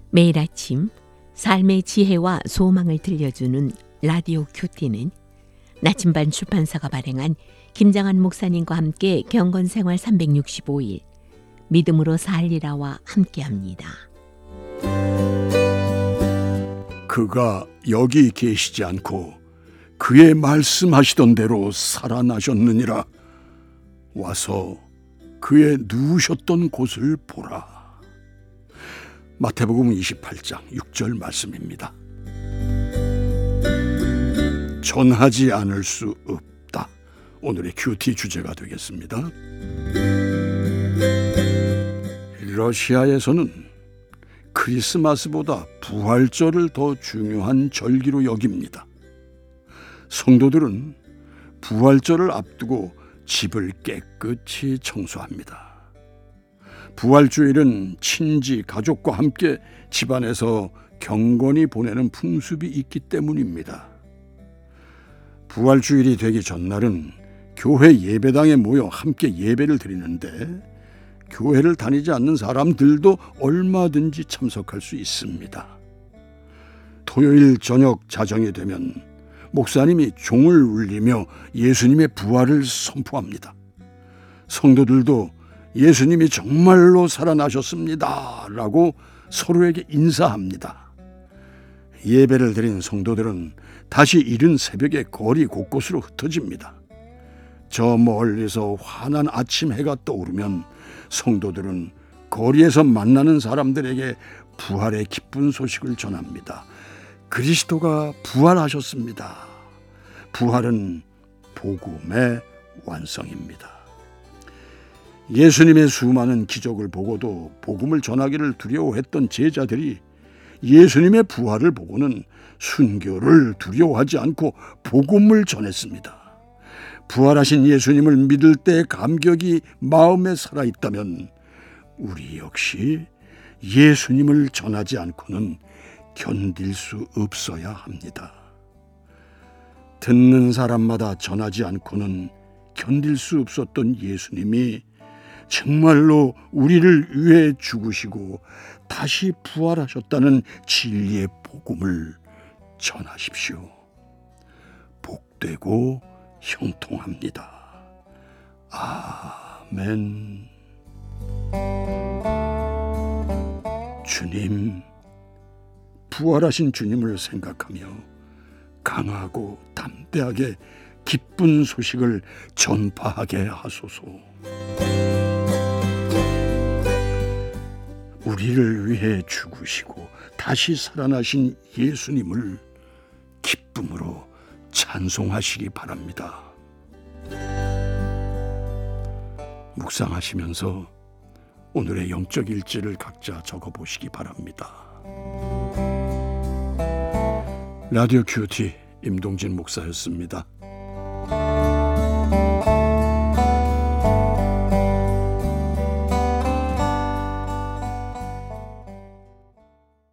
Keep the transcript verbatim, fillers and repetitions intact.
매일 아침 삶의 지혜와 소망을 들려주는 라디오 큐티는 나침반 출판사가 발행한 김장한 목사님과 함께 경건생활 삼백육십오 일 믿음으로 살리라와 함께합니다. 그가 여기 계시지 않고 그의 말씀하시던 대로 살아나셨느니라. 와서 그의 누우셨던 곳을 보라. 마태복음 이십팔 장 육 절 말씀입니다. 전하지 않을 수 없다. 오늘의 큐티 주제가 되겠습니다. 러시아에서는 크리스마스보다 부활절을 더 중요한 절기로 여깁니다. 성도들은 부활절을 앞두고 집을 깨끗이 청소합니다. 부활주일은 친지, 가족과 함께 집안에서 경건히 보내는 풍습이 있기 때문입니다. 부활주일이 되기 전날은 교회 예배당에 모여 함께 예배를 드리는데 교회를 다니지 않는 사람들도 얼마든지 참석할 수 있습니다. 토요일 저녁 자정이 되면 목사님이 종을 울리며 예수님의 부활을 선포합니다. 성도들도 예수님이 정말로 살아나셨습니다 라고 서로에게 인사합니다. 예배를 드린 성도들은 다시 이른 새벽에 거리 곳곳으로 흩어집니다. 저 멀리서 환한 아침 해가 떠오르면 성도들은 거리에서 만나는 사람들에게 부활의 기쁜 소식을 전합니다. 그리스도가 부활하셨습니다. 부활은 복음의 완성입니다. 예수님의 수많은 기적을 보고도 복음을 전하기를 두려워했던 제자들이 예수님의 부활을 보고는 순교를 두려워하지 않고 복음을 전했습니다. 부활하신 예수님을 믿을 때의 감격이 마음에 살아있다면 우리 역시 예수님을 전하지 않고는 견딜 수 없어야 합니다. 듣는 사람마다 전하지 않고는 견딜 수 없었던 예수님이 정말로 우리를 위해 죽으시고 다시 부활하셨다는 진리의 복음을 전하십시오. 복되고 형통합니다. 아멘. 주님, 부활하신 주님을 생각하며 강하고 담대하게 기쁜 소식을 전파하게 하소서. 우리를 위해 죽으시고 다시 살아나신 예수님을 기쁨으로 찬송하시기 바랍니다. 묵상하시면서 오늘의 영적 일지를 각자 적어보시기 바랍니다. 라디오 큐티 임동진 목사였습니다.